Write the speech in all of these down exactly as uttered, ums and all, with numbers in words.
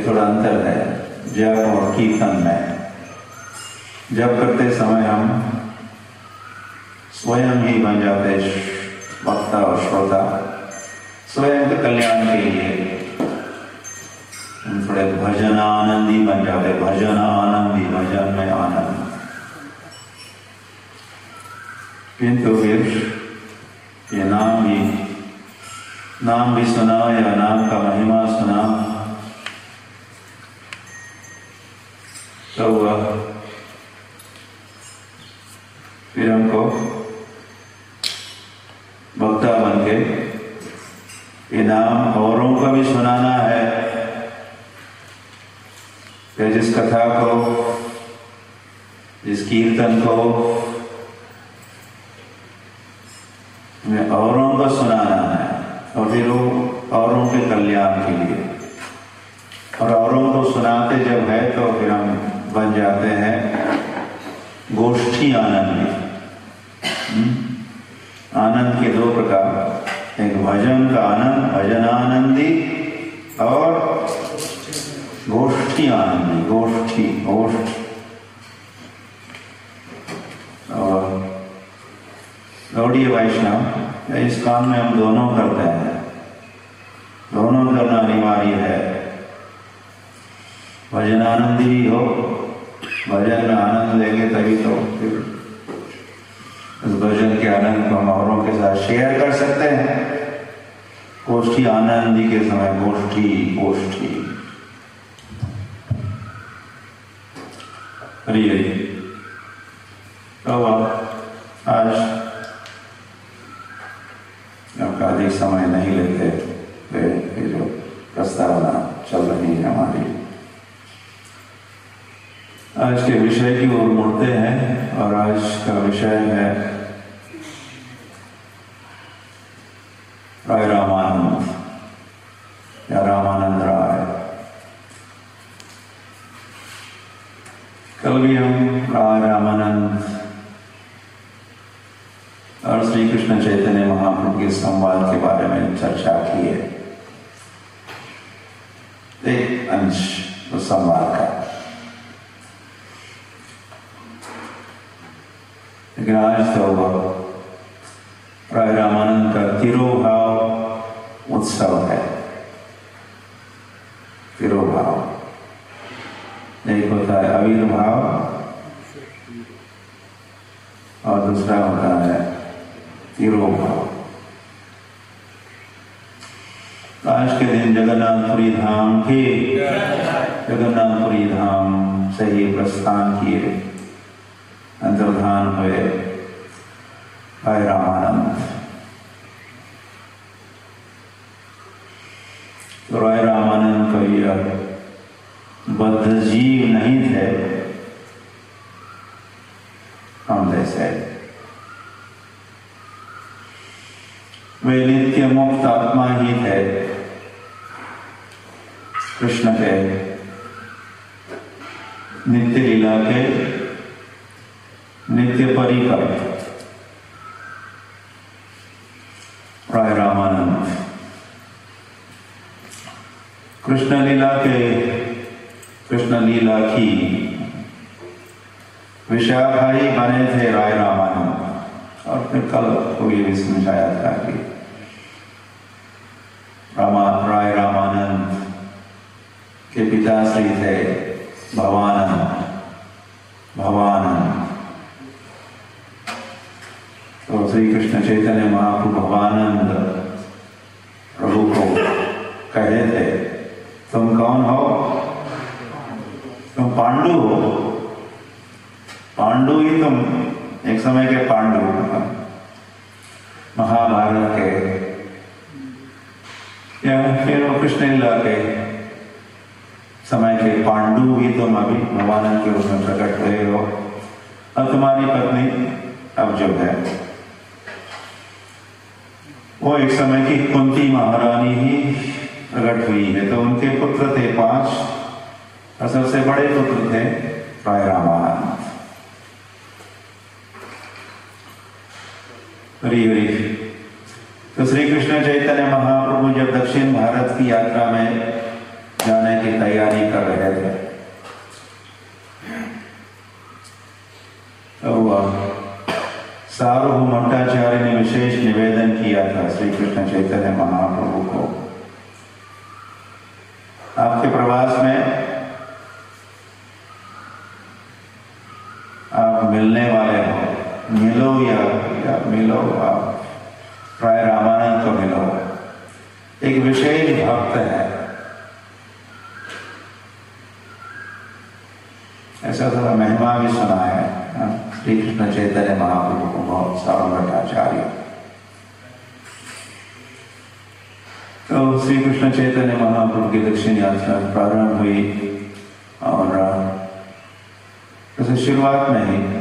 थोड़ा अंतर है जप और कीर्तन में। जप करते समय हम स्वयं ही बन जाते वक्ता और श्रोता, स्वयं के कल्याण के लिए हम थोड़े भजन आनंदी बन जाते, भजन आनंदी, भजन में आनंद। किंतु फिर ये नाम भी नाम भी सुना या नाम का महिमा सुना तो वह फिर हमको वक्ता बन के ये नाम औरों को भी सुनाना है। फिर जिस कथा को, जिस कीर्तन को हमें औरों को सुनाना है और फिर वो औरों के कल्याण के लिए, और औरों को सुनाते जब है तो फिर हम बन जाते हैं गोष्ठी आनंदी। आनंद के दो प्रकार, एक भजन का आनंद, भजन आनंदी, और गोष्ठी आनंदी, गोष्ठी गोष्ठ। और गौड़ीय वैष्णव इस काम में हम दोनों करते हैं, दोनों करना अनिवार्य है। भजन आनंदी भी हो, भजन में आनंद लेंगे तभी तो फिर उस भजन के आनंद को हम औरों के साथ शेयर कर सकते हैं। गोष्ठी आनंदी के समय गोष्ठी गोष्ठी हरि हरि। तो आज आपका अधिक समय नहीं लेते, ये जो प्रस्तावना चल रही है हमारी, आज के विषय की ओर मुड़ते हैं। और आज का विषय है राय रामानंद या रामानंद राय। कल भी हम राय रामानंद और श्री कृष्ण चैतन्य महाप्रभु के संवाद के बारे में चर्चा की है, एक अंश उस संवाद का। लेकिन आज तो राय रामानंद का तिरोभाव उत्सव है। तिरोभाव, एक होता है आविर्भाव और दूसरा होता है तिरोभाव। आज के दिन जगन्नाथपुरी धाम के जगन्नाथपुरी धाम से ही प्रस्थान किए, अंतर्धान हुए राय रामानंद। तो राय रामानंद को यह बद्ध जीव नहीं थे हम जैसे, वे नित्य मुक्त आत्मा ही थे, कृष्ण के नित्य लीला के नित्य परिकर राय रामानंद। कृष्ण लीला के कृष्ण लीला की विशाखाई बने थे राय रामानंद। और फिर कल को ये भी समझाया था कि रामा राय रामानंद के पिताश्री थे भवानंद भवानंद। तो श्री कृष्ण चैतन्य महाप्रभु भवानंद प्रभु को कहे थे, तुम कौन हो? तुम पांडु हो, पांडु ही तुम, एक समय के पांडु, महाभारत के, या फिर वो कृष्ण लीला के समय के पांडु ही तुम अभी भवानंद के रूप में प्रकट हुए हो। अब तुम्हारी पत्नी अब जो है वो एक समय की कुंती महारानी ही प्रकट हुई है। तो उनके पुत्र थे पांच, और सबसे बड़े पुत्र थे राय रामानंद। हरि हरि। तो श्री कृष्ण चैतन्य महाप्रभु जब दक्षिण भारत की यात्रा में जाने की तैयारी कर रहे थे। तो सार्वभौम भट्टाचार्य ने विशेष निवेदन किया था श्री कृष्ण चैतन्य महाप्रभु को, आपके प्रवास में आप मिलने वाले हो, मिलो या, या मिलो आप प्राय रामानंद को मिलो। एक विशेष भक्त है, ऐसा थोड़ा महिमा भी सुना है श्री कृष्ण चैतन्य महाप्रभु को बहुत सार्वभौम भट्टाचार्य। तो श्री कृष्ण चैतन्य महाप्रभु की दक्षिण यात्रा प्रारंभ हुई और जैसे शुरुआत में ही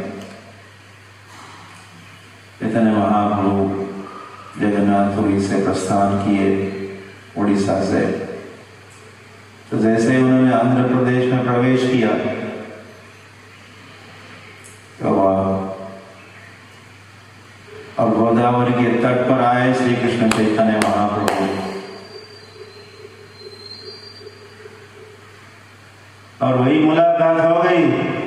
चैतन्य महाप्रभु जगन्नाथपुरी से प्रस्थान किए उड़ीसा से। तो जैसे ही उन्होंने आंध्र प्रदेश में प्रवेश किया तो और गोदावरी के तट पर आए श्री कृष्ण चैतन्य महाप्रभु और वही मुलाकात हो गई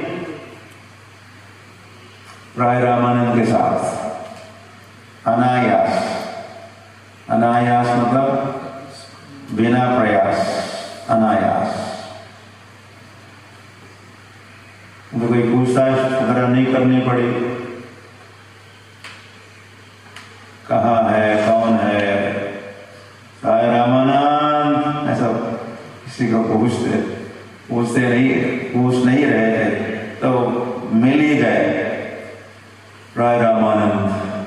प्राय रामानंद के साथ। अनायास, अनायास मतलब बिना प्रयास, अनायास। उनको कोई पूछताछ वगैरह नहीं करनी पड़ी, कहाँ है, कौन है, प्राय रामानंद, ऐसा किसी को पूछते पूछते नहीं पूछ नहीं रहे थे, तो मिल ही गए राय रामानंद।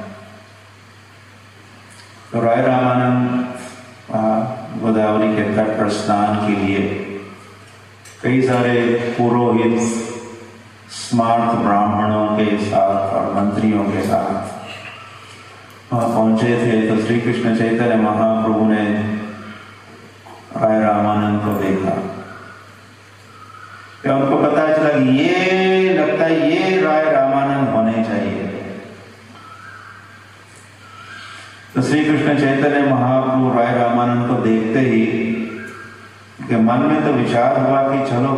तो राय रामानंद गोदावरी के तट पर स्नान के लिए कई सारे पुरोहित, स्मार्ट ब्राह्मणों के साथ और मंत्रियों के साथ वहां पहुंचे थे। तो श्री कृष्ण चैतन्य महाप्रभु ने राय रामानंद को देखा, तो उनको पता चला ये लगता है ये राय रामानंद होने चाहिए। तो श्री कृष्ण चैतन्य महाप्रभु राय रामानंद को देखते ही उनके मन में तो विचार हुआ कि चलो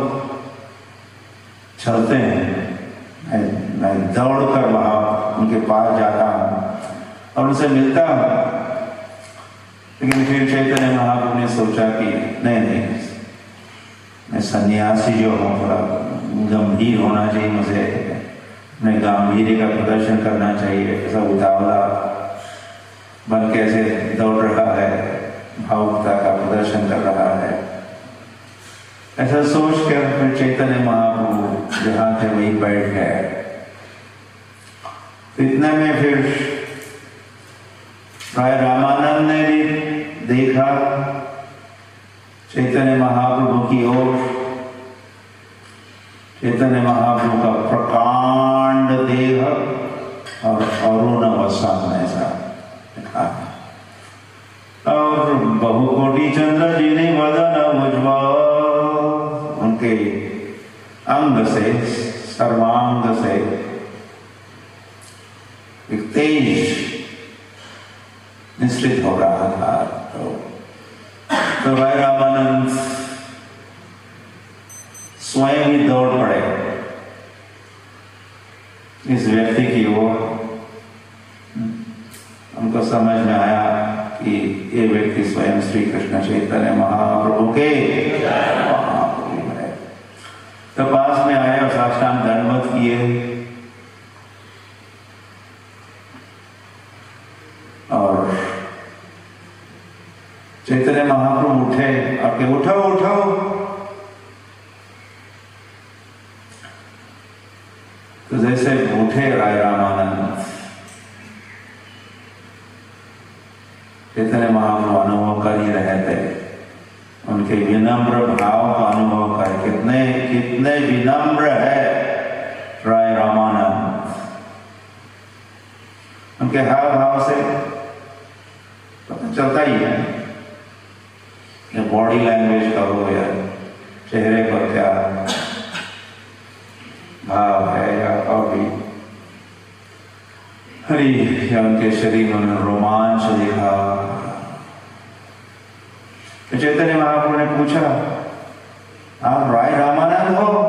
चलते हैं, मैं, मैं दौड़कर वहां उनके पास जाता हूं और उनसे मिलता हूं। लेकिन फिर चैतन्य महाप्रभु ने सोचा कि नहीं नहीं, मैं सन्यासी जो हूँ थोड़ा गंभीर होना चाहिए, मुझे अपने गांधीर्य का प्रदर्शन करना चाहिए। ऐसा उतावला बन कैसे दौड़ रहा है, भावुकता का प्रदर्शन कर रहा है, ऐसा सोच कर फिर चैतन्य महाप्रभु जहां थे वही बैठ गए। तो इतने में फिर प्राय रामानंद ने भी देखा चैतन्य महाप्रभु की ओर। चैतन्य महाप्रभु का प्रकांड देह और अरुण वसन ऐसा दिखा, और बहुकोटि चंद्र जिन्हें वदन उज्ज्वल, उनके अंग से, सर्वांग से एक तेज निश्चित हो रहा था। तो तो राय रामानंद स्वयं ही दौड़ पड़े इस व्यक्ति की ओर। उनको समझ में आया कि ये व्यक्ति स्वयं श्री कृष्ण चैतन्य महाप्रभु के महाप्रभु है। तो पास में आए और साष्टांग दंडवत किए और चैतन्य महाप्रभु उठे और के उठो उठो। तो जैसे उठे राय रामानंद, चैतन्य महाप्रभु अनुभव कर ही रहे थे, उनके विनम्र भाव का अनुभव कर, कितने कितने विनम्र है राय रामानंद। उनके हाव भाव से पता चलता ही है, या बॉडी लैंग्वेज का हो या चेहरे पर क्या भाव है, या और भी हरी या उनके शरीर में रोमांच देखा। तो चैतन्य महाप्रभु ने पूछा आप राय रामानंद हो।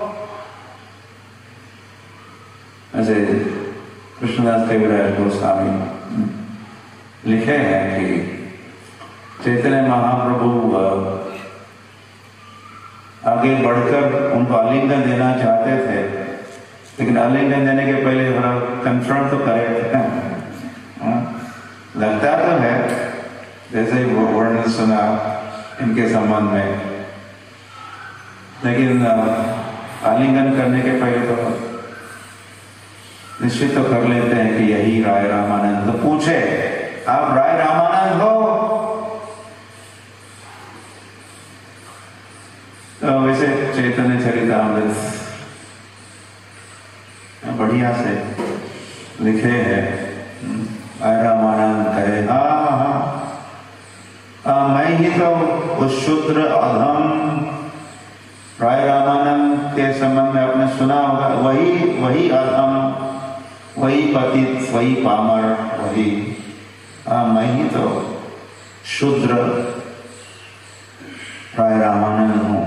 ऐसे कृष्णदास कविराज गोस्वामी लिखे हैं कि चैतन्य महाप्रभु आगे बढ़कर उनको आलिंगन देना चाहते थे, लेकिन आलिंगन देने के पहले थोड़ा कंफर्म तो करे थे। लगता तो है जैसे वो वर्णन सुना इनके संबंध में, लेकिन आलिंगन करने के पहले तो निश्चित तो कर लेते हैं कि यही राय रामानंद। तो पूछे आप राय रामानंद हो? तो वैसे चैतन्य चरितामृत बढ़िया से लिखे हैं। राय रामानंद कहे हाँ हाँ मैं ही तो उस शूद्र अधम राय रामानंद के संबंध में आपने सुना होगा, वही वही अधम, वही पतित, वही पामर, वही हाँ मैं ही तो शूद्र राय रामानंद हूँ।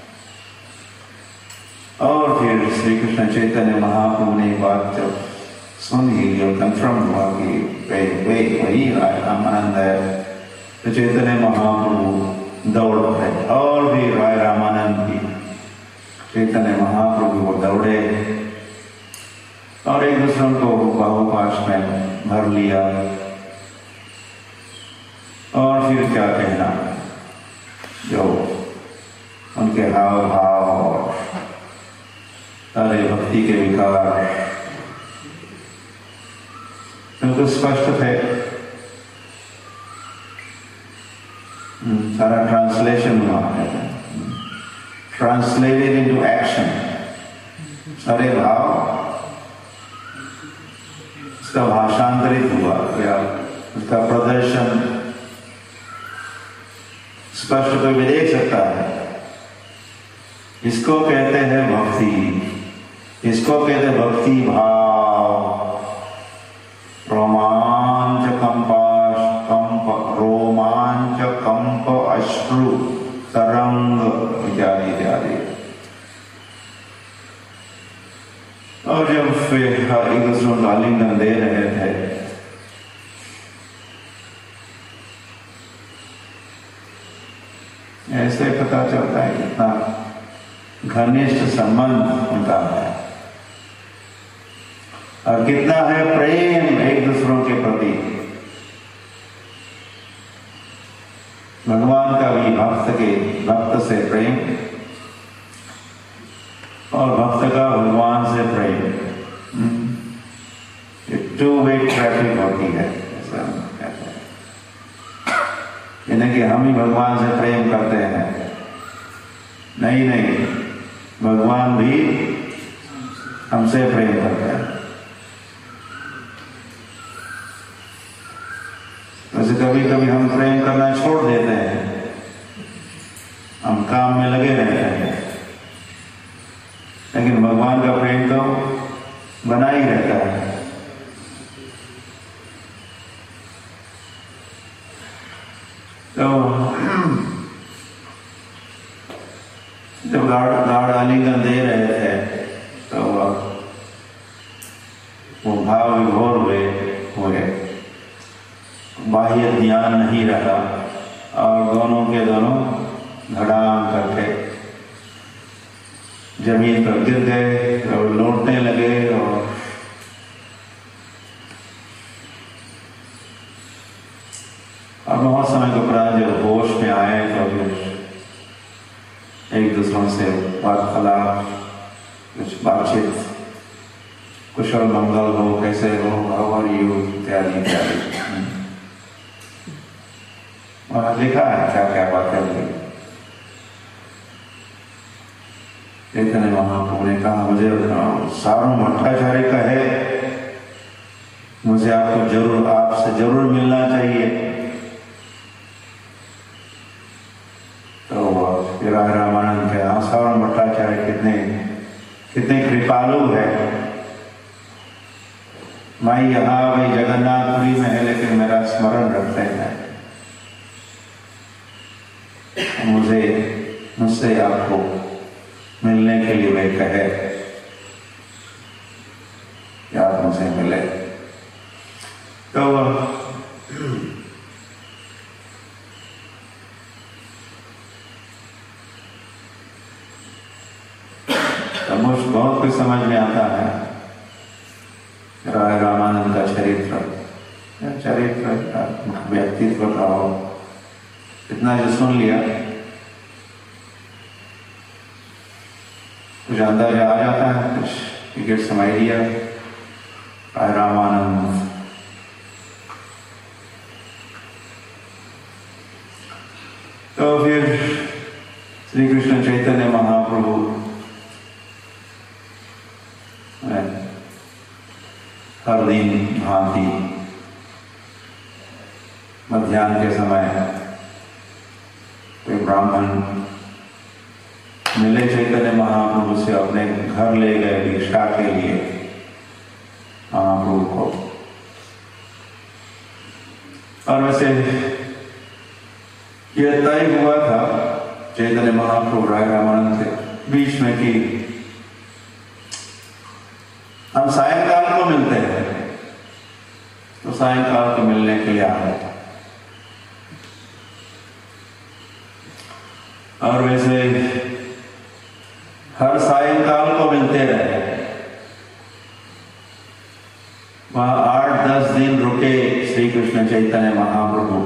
और फिर श्री कृष्ण चैतन्य महाप्रभु ने बात जब सुन ही और कंफर्म हुआ कि वे वे वही राय रामानंद है, तो चैतन्य महाप्रभु दौड़ पड़े और भी राय रामानंद भी चैतन्य महाप्रभु को दौड़े और एक दूसरे को बाहुपाश में भर लिया। और फिर क्या कहना, जो उनके हाव भाव और सारे भक्ति के विकार बिल्कुल स्पष्ट थे। सारा ट्रांसलेशन हुआ है, ट्रांसलेटेड इनटू एक्शन। सारे भाव उसका भाषांतरित हुआ या उसका प्रदर्शन स्पष्ट कोई भी देख सकता है। इसको कहते हैं भक्ति, इसको कहते हैं भक्ति भाव। रोमांच कंपाश कंप रोमांच कंप अश्रु तरंग इत्यादि इत्यादि। और जब फिर एक दूसरे को आलिंगन दे रहे थे, ऐसे पता चलता है कितना घनिष्ठ संबंध उनका है और कितना है प्रेम एक दूसरों के प्रति। भगवान का भी भक्त के भक्त से प्रेम और भक्त का भगवान से प्रेम, टू वे ट्रैफिक होती है। यानी कि हम ही भगवान से प्रेम करते हैं, नहीं नहीं, भगवान भी हमसे प्रेम करते हैं। वैसे कभी कभी हम प्रेम करना छोड़ देते हैं, हम काम में लगे रहते हैं, लेकिन भगवान का प्रेम तो बना ही रहता है। तो जब लाड़ लाड़ आलिंगन दे रहे थे तो वो भाव विभोर हुए हुए बाह्य ध्यान नहीं रहा और दोनों के दोनों धड़ाम करके जमीन पर गिर गए और लौटने लगे। और और बहुत समय के उपरांत जब होश में आए तो एक दूसरों से वार्तालाप, कुछ बातचीत, कुशल मंगल हो, कैसे हो, हाउ आर यू इत्यादि इत्यादि। और लिखा है क्या क्या बातें हुई। चैतन्य महाप्रभु ने कहा मुझे सारों भट्टाचार्य कहे मुझे आपको जरूर आपसे जरूर मिलना चाहिए। तो राय रामानंद के सारों भट्टाचार्य कितने कितने कृपालु है। मैं यहाँ वही जगन्नाथपुरी में है लेकिन मेरा स्मरण रखते हैं, मुझे मुझसे मुझसे आपको मिलने के लिए वे कहे कि आप मुझसे मिले। तो मुझ बहुत कुछ समझ में आता है राय रामानंद का चरित्र, चरित्र व्यक्तित्व का हो, इतना जो सुन लिया कुछ अंदाजा आ जाता है, कुछ टिकट समझ लिया। राय रामानंद तो फिर श्री कृष्ण चैतन्य महाप्रभु हर दिन भांति मध्याह्न के समय कोई ब्राह्मण मिले चैतन्य महाप्रभु से, अपने घर ले गए भिक्षा के लिए महाप्रभु को। और वैसे यह तय हुआ था चैतन्य महाप्रभु राय रामानंद से बीच में कि हम सायंकाल को मिलते हैं, तो सायंकाल को मिलने के लिए आ गए। और वैसे हर सायंकाल को मिलते रहे। वहां आठ दस दिन रुके श्री कृष्ण चैतन्य महाप्रभु,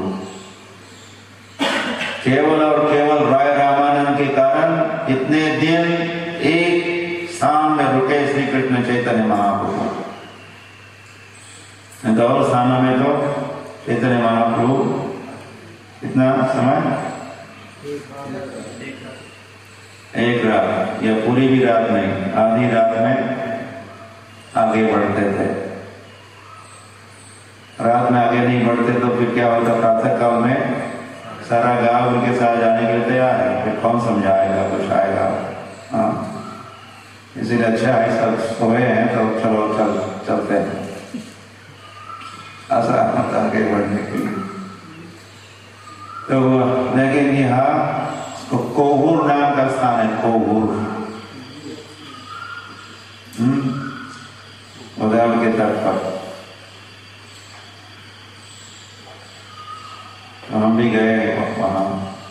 केवल और केवल राय रामानंद के कारण इतने दिन एक स्थान में रुके श्री कृष्ण चैतन्य महाप्रभु। तो और स्थानों में तो चैतन्य महाप्रभु इतना समय एक रात या पूरी भी रात नहीं, आधी रात में आगे बढ़ते थे। रात में आगे नहीं बढ़ते तो फिर क्या होता, प्रातः काल में सारा गांव उनके साथ जाने के लिए तैयार है, फिर कौन समझाएगा, कुछ आएगा। हाँ, इसीलिए अच्छा है सब सोए हैं तो चलो चल चलते हैं, आसान होता आगे बढ़ने के लिए। तो लेकिन यहाँ तो कोहूर नाम का स्थान है, कोहूर उदयम के तट पर। तो हम भी गए वहां,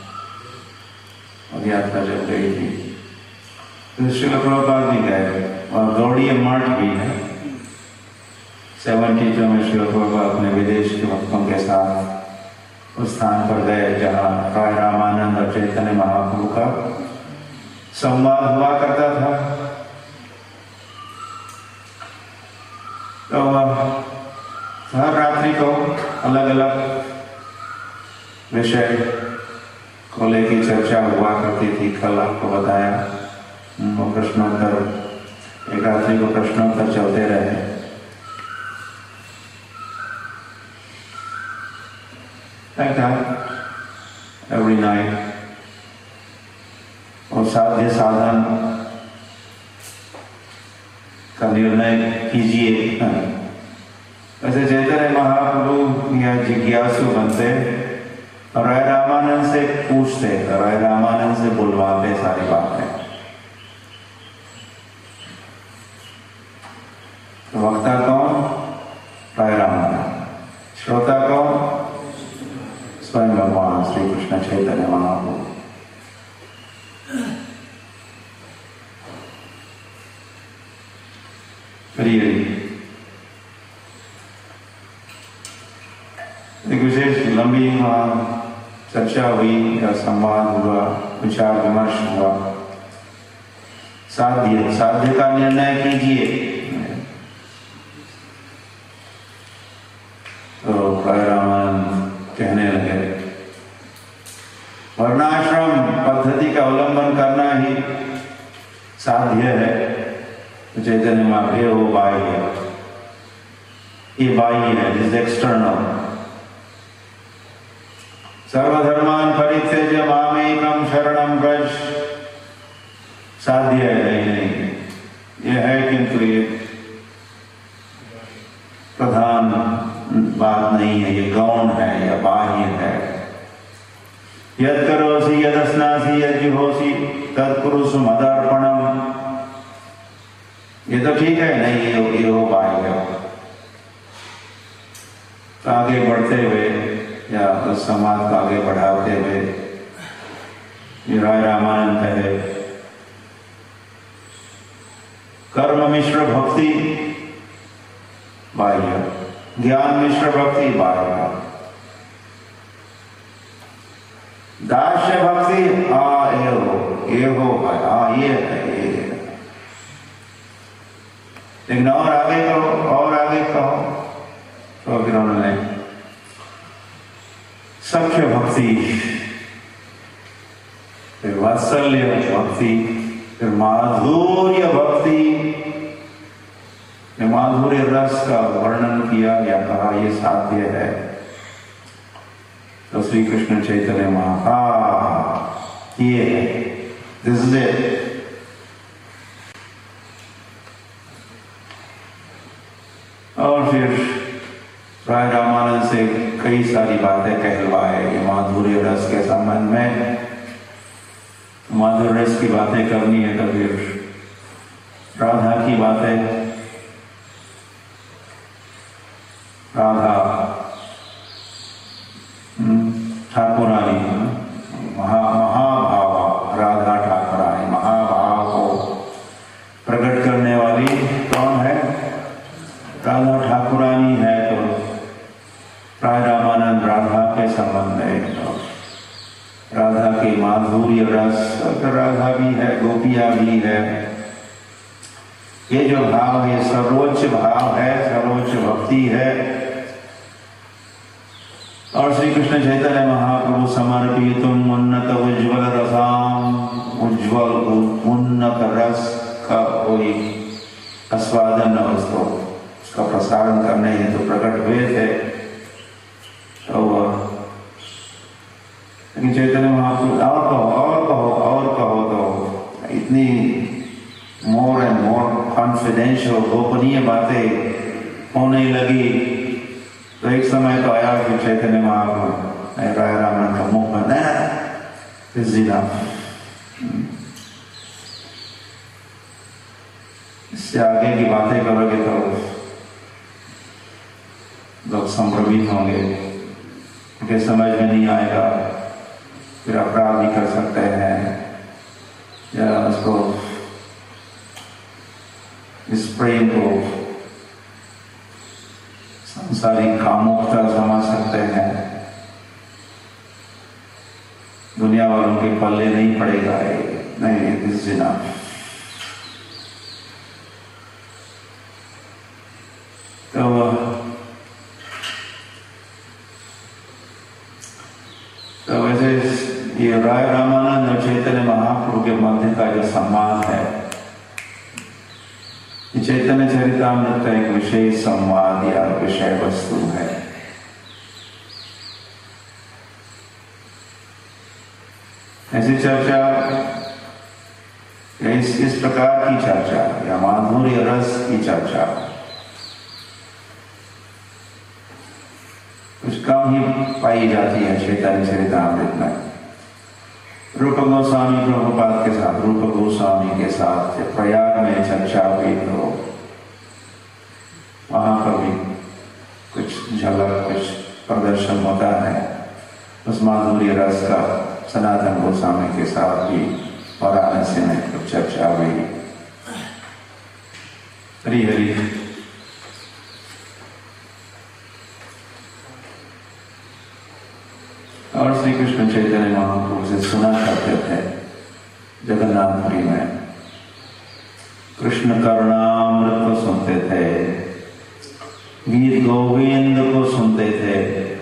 और यात्रा जब गई थी तो श्रील प्रभुपाद भी गए, और गौड़ीय मठ भी है। सेवेंटी टू में श्रील प्रभुपाद अपने विदेश के भक्तों के साथ उस स्थान पर गए जहाँ राय रामानंद और चैतन्य महाप्रभु का संवाद हुआ करता था। तो हर रात्रि को अलग अलग विषय को लेकर चर्चा हुआ करती थी। कल आपको बताया वो प्रश्नोत्तर, एक रात्रि को प्रश्नोत्तर चलते रहे। Like that, every night. और साध्य साधन का निर्णय कीजिए। वैसे चैतन्य महाप्रभु या जिज्ञासु बनते और राय रामानंद से पूछते, राय रामानंद से बुलवाते सारी बातें। तो वक्ता कौन? राय रामानंद। श्रोता कौन? स्वयं भगवान श्री कृष्ण चैतन्य महाप्रभु। एक विशेष लंबी चर्चा हुई या संवाद हुआ, विचार विमर्श हुआ। साध्य साध्य का निर्णय कीजिए। तो राय रामानंद कहने लगे, वर्णाश्रम पद्धति का अवलंबन करना ही साध्य है। चैतन्य महाप्रभु वो बाह्य, ये बाह्य है, दिस एक्सटर्नल। सर्वधर्मान परित्यज्य मामेकं शरणं व्रज, साध्य है नहीं, ये है किंतु ये प्रधान बात नहीं है, ये गौण है या बाह्य है। यद करोसि यद स्नासि यद जुहोसि तत्पुरुष मदार्पणम, ये तो ठीक है, नहीं ये ये हो पाएगा। आगे बढ़ते हुए या उस समाज को आगे बढ़ाते हुए राय रामानंद है, कर्म मिश्र भक्ति बाह्य, ज्ञान मिश्र भक्ति बाह्य, दास्य भक्ति आ ये हो ये हो आ ये है ये है। लेकिन और आगे कहो और आगे कहो तो फिर उन्होंने सख्य भक्ति, फिर वात्सल्य भक्ति, फिर माधुर्य भक्ति, माधुर्य रस का वर्णन किया या कहा ये साध्य है। तो श्री कृष्ण चैतन्य महाप्रभु ये है, दिस इज इट। और फिर राय रामानंद से कई सारी बातें कहलवाए ये माधुर्य रस के संबंध में। माधुर्य रस की बातें करनी है तो फिर राधा की बातें, राधा ठाकुरानी, महा महाभाव राधा ठाकुरानी, महाभाव को प्रकट करने वाली कौन है? राधा ठाकुरानी है। तो राय रामानंद राधा के संबंध है, तो राधा की माधुर्य रस, राधा भी है, गोपिया भी है। ये जो भाव है सर्वोच्च भाव है, सर्वोच्च भक्ति है। और श्री कृष्ण चैतन्य महाप्रभु समर्पितुम उन्नत उज्ज्वल रसाम, उज्ज्वल उन्नत रस का कोई आस्वादन उसको उसका प्रसारण करने हेतु तो प्रकट हुए थे। तो लेकिन चैतन्य महाप्रभु और कहो और कहो और कहो तो इतनी मोर एंड मोर कॉन्फिडेंशियल गोपनीय बातें होने लगी। तो एक समय तो आया कि चैतन्य महाप्रभु राय रामानंद का मुख बंद है, इससे आगे की बातें करोगे तो लोग संभ्रमित होंगे, क्योंकि समझ में नहीं आएगा, फिर अपराध भी कर सकते हैं या उसको इस प्रेम को सांसारिक कामुकता समझ सकते हैं। दुनिया वालों के पल्ले नहीं पड़ेगा, नहीं दिस इज इनफ। तो तो वैसे ये राय रामानंद और चैतन्य महाप्रभु के मध्य का जो संवाद है, चैतन्य चरितामृत का एक विशेष संवाद या विषय वस्तु है। ऐसी चर्चा इस इस प्रकार की चर्चा या माधुर्य रस की चर्चा कुछ कम ही पाई जाती है चैतन्य चरितामृत में। रूप गोस्वामी प्रभुपाद के साथ, रूप गोस्वामी के साथ जब प्रयाग में चर्चा हुई तो वहां पर भी कुछ झलक, कुछ प्रदर्शन होता है उस माधुर्य रस का। सनातन गोस्वामी के साथ भी वाराणसी में कुछ चर्चा हुई। हरि हरि। और श्री कृष्ण चैतन्य महाप्रभु से सुना करते थे जगन्नाथपुरी में, कृष्ण करुणामृत को सुनते थे, गीत गोविंद को सुनते थे,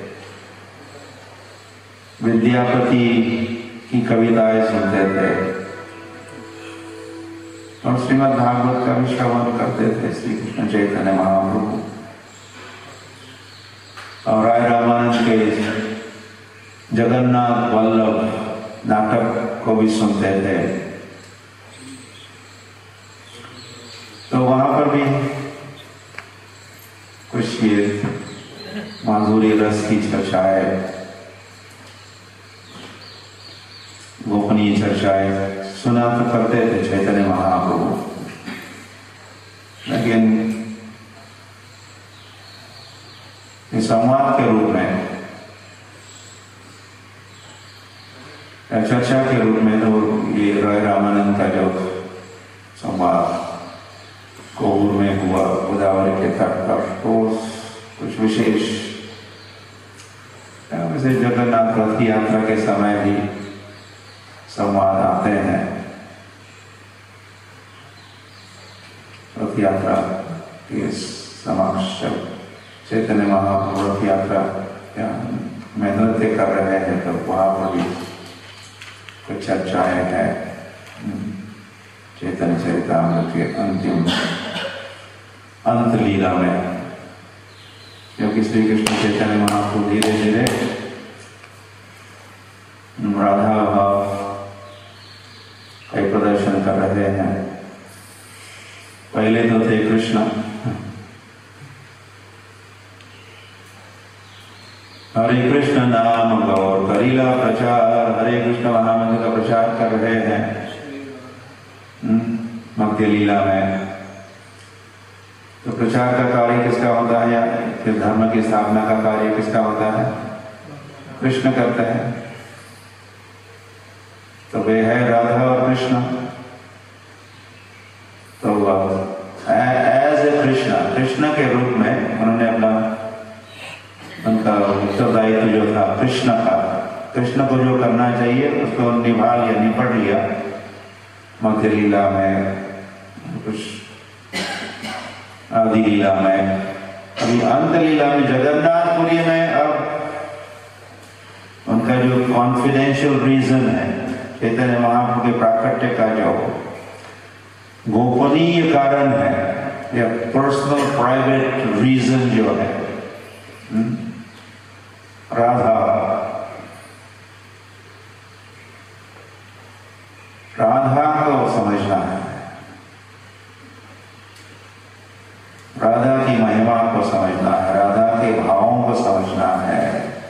विद्यापति की कविताएं सुनते थे और श्रीमद् भागवत का भी श्रवण करते थे श्री कृष्ण चैतन्य महाप्रभु। और राय रामानंद के जगन्नाथ वल्लभ नाटक को भी सुनते थे। तो वहां पर भी कुछ ये माधुर्य रस की चर्चाएं, गोपनीय चर्चाएं सुना तो करते थे चैतन्य महाप्रभु, लेकिन इस संवाद के रूप में, चर्चा के रूप में तो ये रॉय रामानंद का जो संवाद कोहूर में हुआ गोदावरी के तट पर, तो कुछ विशेष वैसे जगन्नाथ रथ यात्रा के समय भी संवाद आते हैं। रथ यात्रा के समक्ष चैतन्य महाप्रभु रथ यात्रा में नृत्य कर रहे हैं, तो वहां पर भी कुछ चर्चाएं हैं चैतन्य चरितामृत के अंतिम अंत लीला में, क्योंकि श्री कृष्ण चैतन्य महाप्रभु धीरे धीरे राधा भाव का प्रदर्शन कर रहे हैं। पहले तो थे कृष्ण, हरे कृष्ण नाम गौर करीला प्रचार, हरे कृष्ण महामंत्र का प्रचार कर रहे हैं मध्य लीला में। तो प्रचार का कार्य किसका होता है, या फिर धर्म की स्थापना का कार्य किसका होता है? कृष्ण करते हैं। तो वे है राधा और कृष्ण। तो एज ए कृष्ण, कृष्ण के रूप में उन्होंने अपना उनका उत्तरदायित्व जो था कृष्ण का, कृष्ण को जो करना चाहिए उसको निभा लिया, निपट लिया मध्य लीला में, कुछ आदि लीला में, अभी अंत लीला में जगन्नाथपुरी में अब उनका जो कॉन्फिडेंशियल रीजन है चैतन्य महाप्रभु के प्राकट्य का जो गोपनीय कारण है या पर्सनल प्राइवेट रीजन जो है, राधा राधा को समझना है, राधा की महिमा को समझना है, राधा के भावों को समझना है।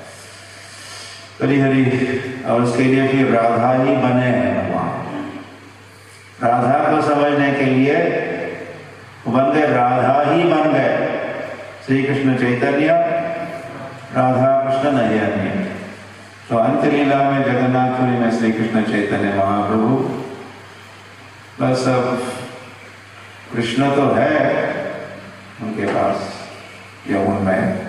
हरी हरी, और उसके लिए फिर राधा ही बने हैं भगवान। राधा को समझने के लिए बन गए, राधा ही बन गए श्री कृष्ण चैतन्य, राधा कृष्ण नहीं अन्य। तो अंत लीला में जगन्नाथपुरी में श्री कृष्ण चैतन्य महाप्रभु, बस अब कृष्ण तो है उनके पास यमुन में,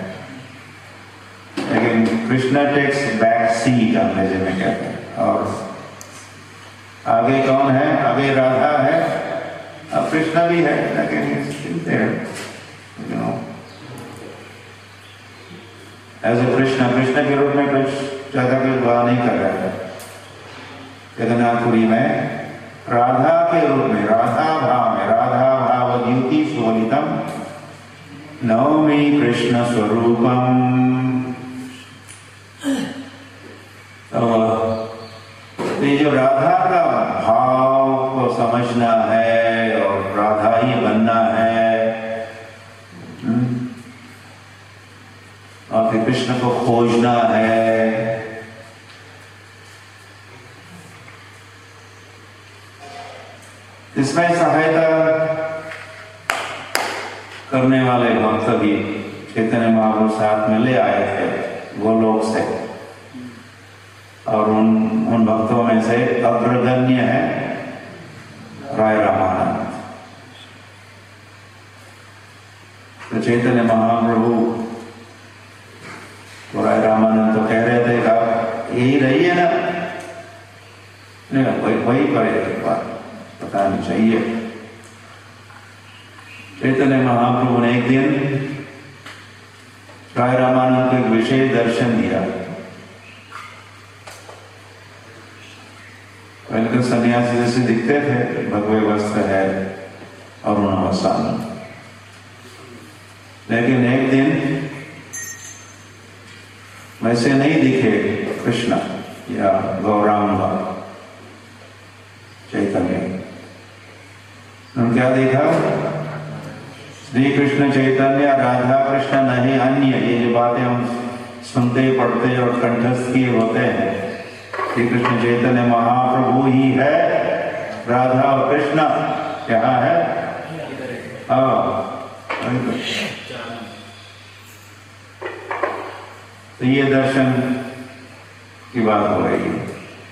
लेकिन कृष्ण टेक्स बैक सीट अंग्रेजी में कहते हैं। और आगे कौन है? आगे राधा है, अब कृष्ण भी है, लेकिन you know as a Krishna, Krishna के रूप में कुछ ज्यादा कुछ बात नहीं कर रहे हैं जगन्नाथपुरी में। राधा के रूप में, राधा भाव में, राधा भाव द्युति स्वलितम नवमी कृष्ण स्वरूपम। तो ये जो राधा का भाव को समझना है और राधा ही बनना है, और फिर कृष्ण को खोजना है, इसमें सहायता करने वाले भक्त भी चैतन्य महाप्रभु साथ में ले आए थे गोलोक से, और उन उन भक्तों में से अग्रगण्य है राय रामानंद। तो चैतन्य महाप्रभु तो राय रामानंद तो कह रहे थे कि यही रही है ना, नहीं वही वही करे बात पता नहीं चाहिए। चैतन्य महाप्रभु ने एक दिन राय रामानंद को एक विशेष दर्शन दिया। पहले तो सन्यासी जैसे दिखते थे, भगवे वस्त्र है और उन्होंने, लेकिन एक दिन वैसे नहीं दिखे कृष्ण या गौरांग चैतन्य। उन्होंने क्या देखा? श्री कृष्ण चैतन्य, राधा कृष्ण नहीं अन्य। ये जो बातें हम सुनते पढ़ते और कंठस्थ किए होते हैं, श्री कृष्ण चैतन्य महाप्रभु ही है राधा और कृष्ण यहाँ है। हाँ, तो ये दर्शन की बात हो रही है।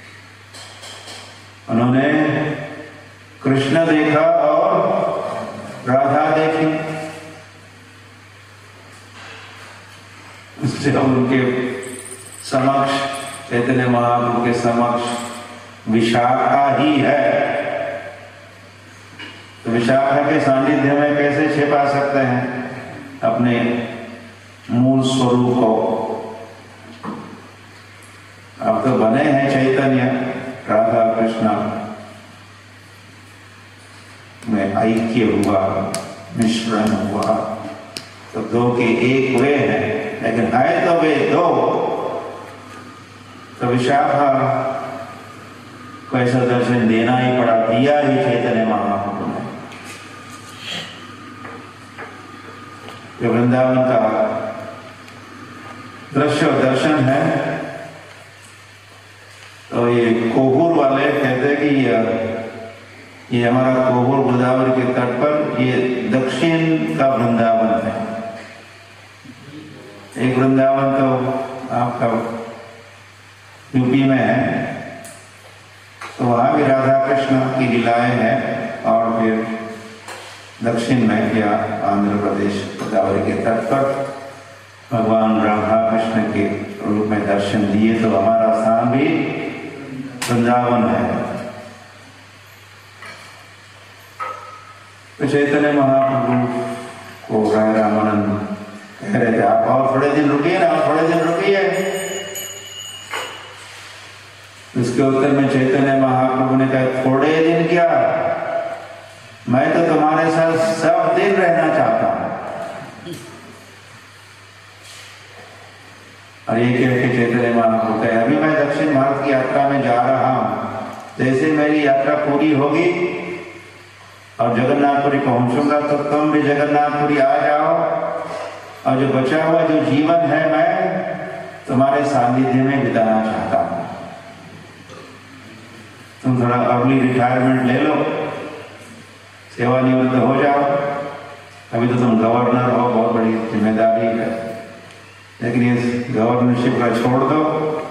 उन्होंने कृष्ण देखा और राधा देखी। जब उनके समक्ष, चैतन्य महाप्रभु के समक्ष विशाखा ही है, तो विशाखा के सानिध्य में कैसे छिपा सकते हैं अपने मूल स्वरूप को? अब तो बने हैं चैतन्य, राधा कृष्ण में ऐक्य हुआ, मिश्रण हुआ, तो दो के एक हुए हैं, लेकिन है तो वे दो। तो विशाखा को ऐसा दर्शन देना ही पड़ा, दिया ही चैतन्य महाप्रभु ने। जो वृंदावन का दृश्य दर्शन है, तो ये कोहूर वाले कहते कि ये हमारा कोहूर गोदावरी के तट पर, ये दक्षिण का वृंदावन है। एक वृंदावन तो आपका यूपी में है, तो वहां भी राधा कृष्ण की लीलाएं हैं, और फिर दक्षिण में या आंध्र प्रदेश गोदावरी के तट पर भगवान राधा कृष्ण के रूप में दर्शन दिए। तो हमारा स्थान भी वृंदावन है। तो चैतन्य महाप्रभु को राय रामानंद कह रहे थे, आप और थोड़े दिन रुकिए ना, और थोड़े दिन रुकिए। इसके उत्तर में चैतन्य महाप्रभु ने कहा, थोड़े दिन क्या, मैं तो तुम्हारे साथ सब दिन रहना चाहता हूं। और ये कह के चैतन्य महाप्रभु कहे, अभी मैं दक्षिण भारत की यात्रा में जा रहा हूं, जैसे मेरी यात्रा पूरी होगी और जगन्नाथपुरी पहुंचूंगा, तो तुम भी जगन्नाथपुरी आ जाओ, और जो बचा हुआ जो जीवन है, मैं तुम्हारे सानिध्य में बिताना चाहता हूं। तुम थोड़ा अर्ली रिटायरमेंट ले लो, सेवानिवृत्त हो जाओ। अभी तो तुम गवर्नर हो, बहुत बड़ी जिम्मेदारी है, लेकिन इस गवर्नरशिप का छोड़ दो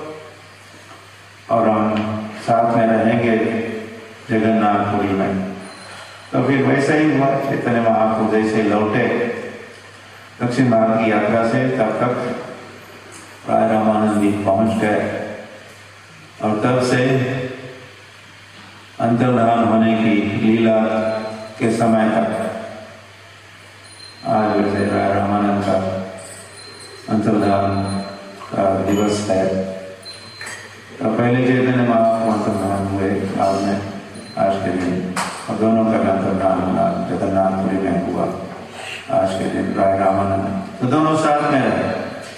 और हम साथ में रहेंगे जगन्नाथपुरी में। तो फिर वैसा ही हुआ। चैतन्य महाप्रभु जैसे लौटे दक्षिण भारत की यात्रा से, तब तक राय रामानंद जी पहुंच गए, और तब से अंतर्धान होने की लीला के समय तक, आज वैसे राय रामानंद का अंतर्धान का दिवस है। तो पहले चैतन्य महाप्रभु अंतर्धान हुए, बाद में आज के दिन, और दोनों का अंतर्धान होना जगन्नाथपुरी में हुआ आज के दिन, राय रामानंद, तो दोनों साथ में रहे।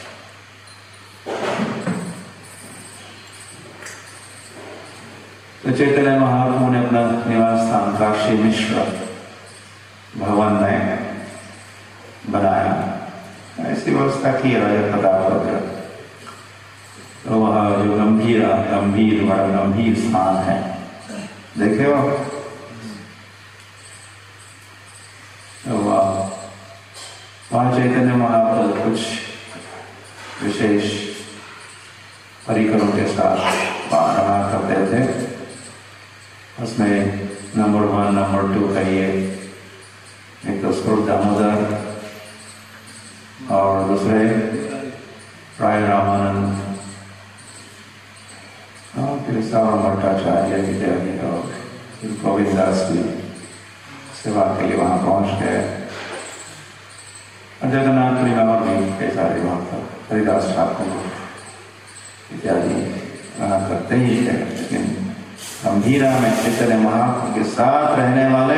तो चैतन्य महाप्रभु ने अपना निवास स्थान काशी मिश्र भवन में बनाया, ऐसी व्यवस्था की राजा प्रताप रुद्र। तो वह जो गंभीर गंभीर बड़ा गंभीर स्थान है, देखे हो, तो वह वहाँ चैतन्य महाप्रभु कुछ विशेष परिकरों के साथ वहाँ रहा करते थे। उसमें नंबर वन नंबर टू कहिए, एक तो स्वरूप दामोदर और दूसरे राय रामानंद, और फिर सावन भट्टाचार्य विद्यार्थी और गोविंद दास की सेवा के लिए वहाँ पहुँच गए। जगन्नाथपुरी में और भी कई सारे वहाँ पर हरिदास ठाकुर इत्यादि वहाँ करते ही है, लेकिन गंभीरा में चैतन्य महाप्रभु के साथ रहने वाले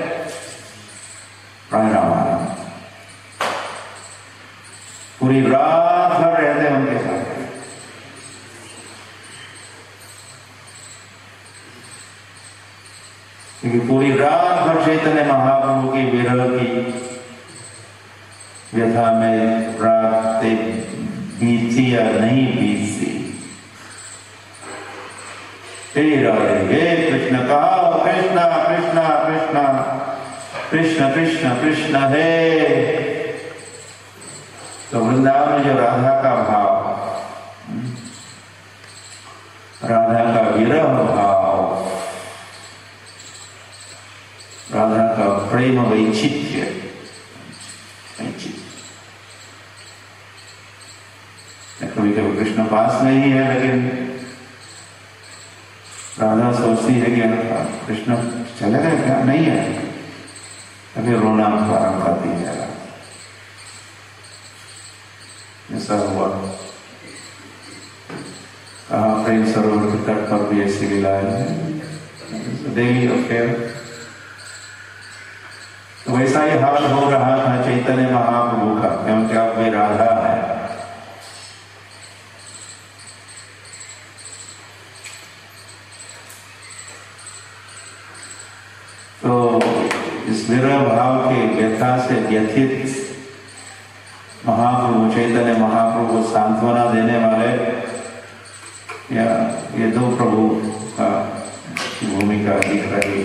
राय रामानंद पूरी रात भर रहते हैं उनके साथ। क्योंकि पूरी रात भर चैतन्य महाप्रभु की विरह की व्यथा में रात बीती या नहीं बीती, हे राधे हे कृष्ण कहा कृष्णा कृष्णा कृष्णा कृष्ण कृष्ण कृष्ण है। तो वृंदावन में जो राधा का भाव, राधा का विरह भाव, राधा का प्रेम वैचित्य, कभी कभी कृष्ण पास में ही है लेकिन राधा सोचती है कि कृष्ण चले गए क्या, नहीं है, अभी रोना प्रारंभ करती है। ऐसा हुआ कहा प्रेम सरोवर के तट पर भी ऐसी लीलाएं, डेली अफेयर। तो वैसा ही हाल हो रहा था चैतन्य महाप्रभु का, क्योंकि अब वे राधा है। तो इस विरह भाव के व्यथा से व्यथित महाप्रभु, चैतन्य महाप्रभु को सांत्वना देने वाले या ये दो प्रभु का भूमिका दिख रही।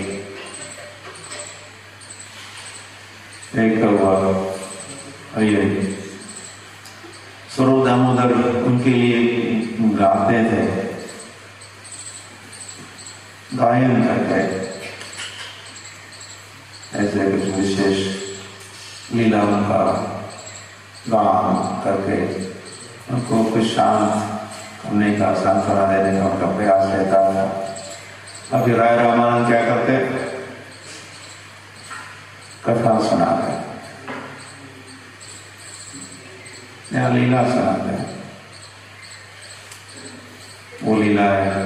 एक हुआ ये स्वरूप दामोदर उनके लिए गाते थे, गायन करके ऐसे कुछ विशेष लीलाओं का गान करके उनको कुछ शांत करने का, सांत्वना देने का उनका प्रयास रहता था। अभी राय रामानंद क्या करते, कथा सुनाते या लीला सुनाते। वो लीला है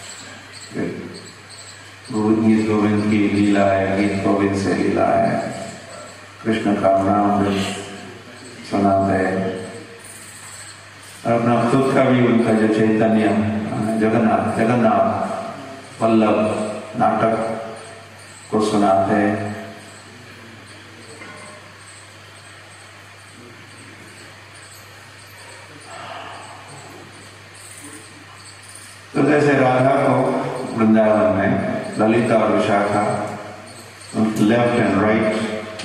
गीत गोविंद की लीला है, गीत गोविंद से लीला है, कृष्ण का नाम सुनाते हैं। और अपना खुद का भी उनका जो चैतन्य जगन्नाथ जगन्नाथ वल्लभ नाटक को सुनाते हैं। तो जैसे राधा को वृंदावन में ललिता और विशाखा लेफ्ट एंड राइट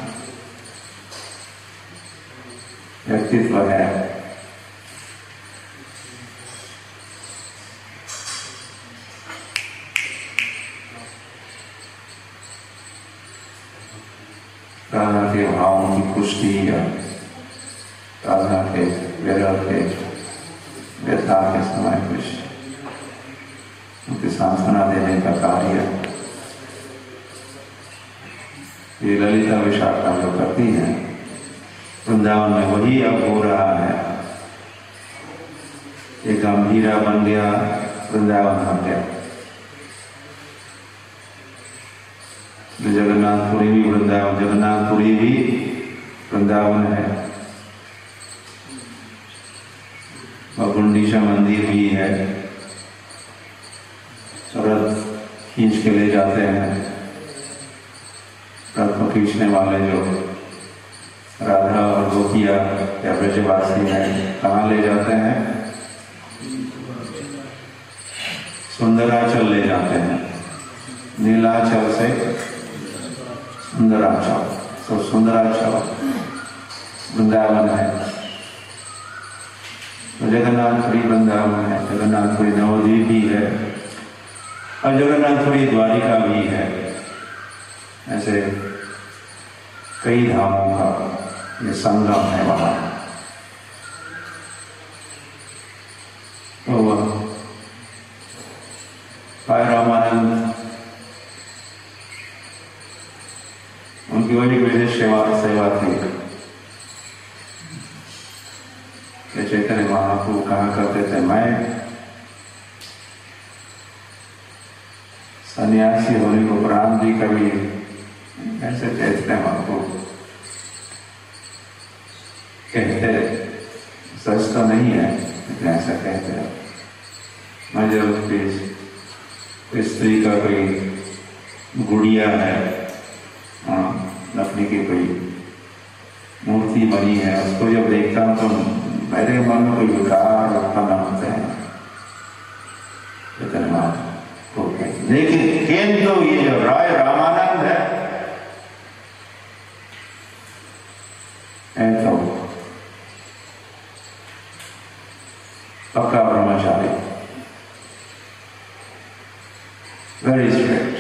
व्यक्तित्व है, राधा के भावों की पुष्टि या राधा के विरह के व्यथा के समय कुछ उनकी सांत्वना देने का कार्य ये ललिता विशाखा जो करती है वृंदावन में, वही अब हो रहा है। एक गंभीरा बन गया, वृंदावन बन गया। जगन्नाथपुरी भी वृंदावन, जगन्नाथपुरी भी वृंदावन है, और गुंडीचा मंदिर भी है। रथ खींच के ले जाते हैं, रथ को खींचने वाले जो राधा और गोपिया या ब्रजवासी हैं, कहाँ ले जाते हैं? सुंदराचल ले जाते हैं, नीलाचल से सुंदराचल। तो सुंदराचल वृंदावन है, तो जगन्नाथपुरी वृंदावन है, जगन्नाथपुरी नवद्वीप भी है, और जगन्नाथपुरी द्वारिका भी है। ऐसे कई धामों का ये संगम है वहां। तो राय रामानंद उनकी वही विशेष सेवा सेवा थी। चैतन्य महाप्रभु कहा करते थे, मैं सन्यासी होने को उपरांत भी कभी ऐसे चैतन्य महाप्रभु कहते, सच तो नहीं है लेकिन ऐसा कहते हैं। मैं जब कोई स्त्री का कोई गुड़िया है, लकड़ी की कोई मूर्ति बनी है, उसको जब देखता हूँ तो मेरे मन में कोई विकार उत्पन्न होते हैं। लेकिन केंद्र लेकिन तो ये जो राय रामानंद है, है तो पक्का ब्रह्मचारी, वेरी स्ट्रिक्ट।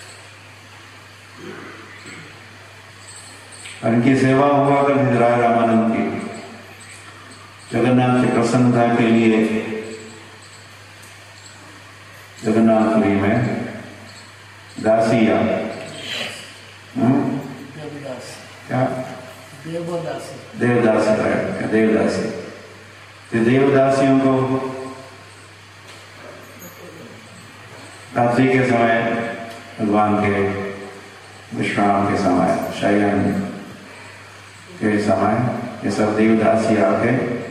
इनकी सेवा हुआ करती थी राय रामानंद की। जगन्नाथ की प्रसन्नता के लिए जगन्नाथपुरी में दासिया, क्या देवदासी, देवदासी देवदासी देवदासियों को रात्रि के समय, भगवान के विश्राम के समय, शयन के समय, ये सब देवदासी आके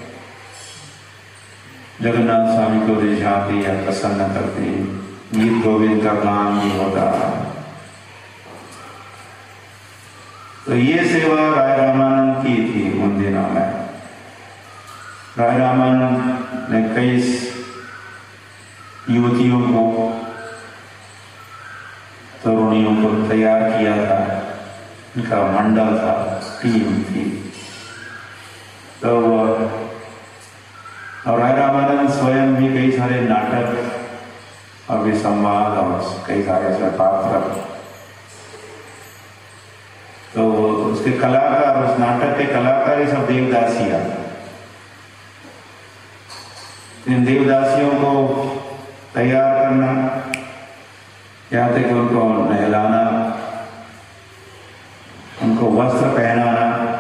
जगन्नाथ स्वामी को रिझाती या प्रसन्न करती, गीत गोविंद का गान भी होता। तो ये सेवा राय रामानंद की थी उन दिनों में। राय रामानंद ने कई युवतियों को, तरुणियों को तैयार किया था, इनका मंडल था, टीम थी। तो और राय रामानंद स्वयं भी कई सारे नाटक और भी संवाद और कई सारे ऐसे पात्र, तो उसके कलाकार, उस नाटक के कलाकार ही सब देवदासियां। इन देवदासियों को तैयार करना, यहाँ तक उनको नहलाना, उनको वस्त्र पहनाना,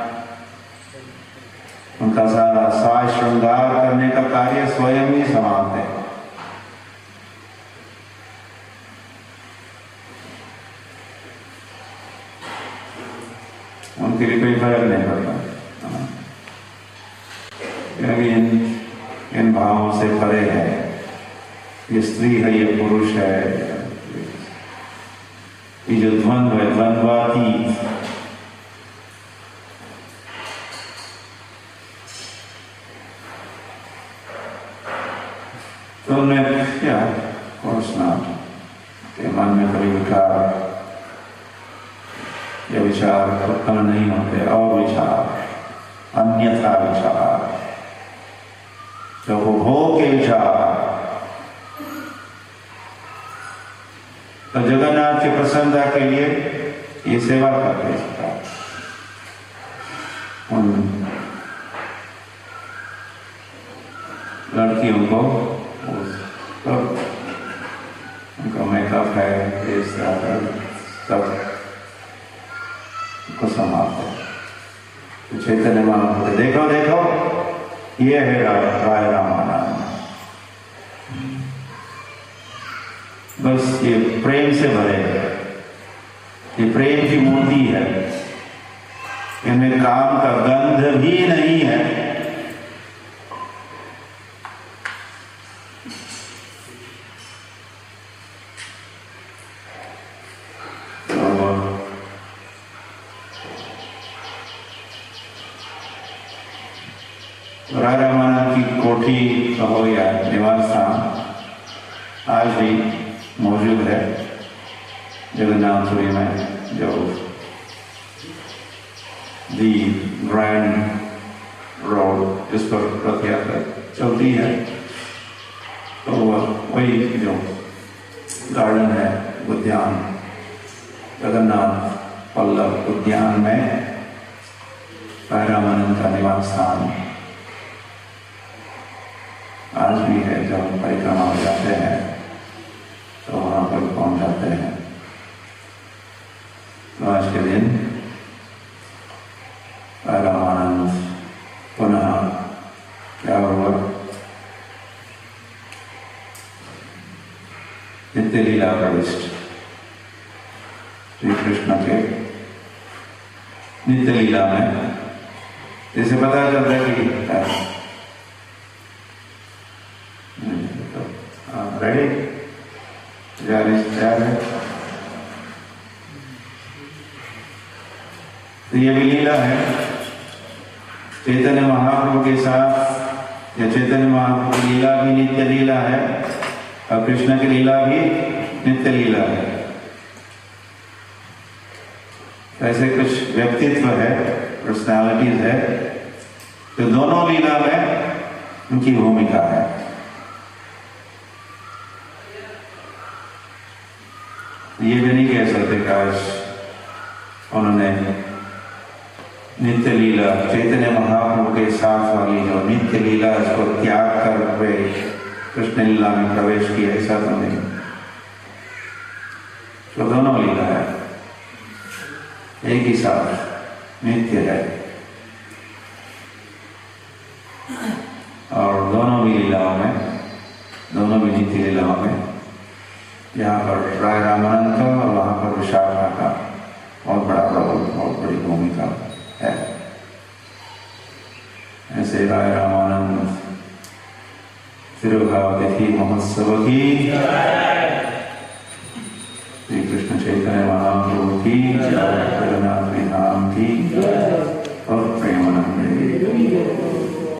उनका सारा साज श्रृंगार करने का कार्य स्वयं ही संभालते हैं। उनके लिए कोई फर्क नहीं पड़ता, क्योंकि इन इन भावों से परे है। ये स्त्री है, ये पुरुष है, ये जो द्वंद्व है, द्वंद्वातीत, तो उन्हें क्या कोर्सना के मन में कभी विकार या विचार उत्पन्न नहीं होते, और विचार, अन्यथा विचार, जो उपभोग के विचार। तो जगन्नाथ की प्रसन्नता के लिए ये सेवा करते हैं। उन लड़कियों को तो उनका मेकअप है, इस तरह सब को संभालते। तो चैतन्य महाप्रभु देखो देखो ये है राय रामानंद, बस ये प्रेम से भरे, ये प्रेम की मूर्ति है, इनमें काम का गंध भी नहीं है। राय रामानंद की कोठी कहो या निवास स्थान आज भी मौजूद है जगन्नाथपुरी में, जो दी ग्रैंड रोड जिस पर रथ यात्रा चलती है, तो वही जो गार्डन है, उद्यान, जगन्नाथ पल्लव उद्यान में राय रामानंद का निवास स्थान आज भी है। जब परिक्रमा हो जाते हैं तो वहां पर पहुंच जाते हैं। तो आज के दिन रामानंद पुनः क्या हुआ, नित्य लीला प्रविष्ट, श्री कृष्ण के नित्य लीला में जैसे पता चलता है कि रेडी तैयार है। तो ये भी लीला है चैतन्य महाप्रभु के साथ। ये चैतन्य महाप्रभु की लीला भी नित्य लीला है और कृष्ण की लीला भी नित्य लीला है। ऐसे कुछ व्यक्तित्व है, पर्सनालिटीज है, तो दोनों लीला में उनकी भूमिका है। ये भी नहीं कह सकते काश उन्होंने नित्य लीला, चैतन्य महाप्रभु के साथ वाली जो नित्य लीला, इसको त्याग कर वे कृष्ण लीला में प्रवेश किया, ऐसा तो नहीं। तो दोनों लीला है, एक ही साथ नित्य है, और दोनों भी लीलाओं में, दोनों भी नित्य लीलाओं में, यहाँ पर राय रामानंद का और वहाँ पर विशाखा का बहुत बड़ा रोल, बहुत बड़ी भूमिका है। ऐसे राय रामानंद तिरुभाव तिथि महोत्सव की, श्री कृष्ण चैतन्य महाप्रभु की, जगन्नाथ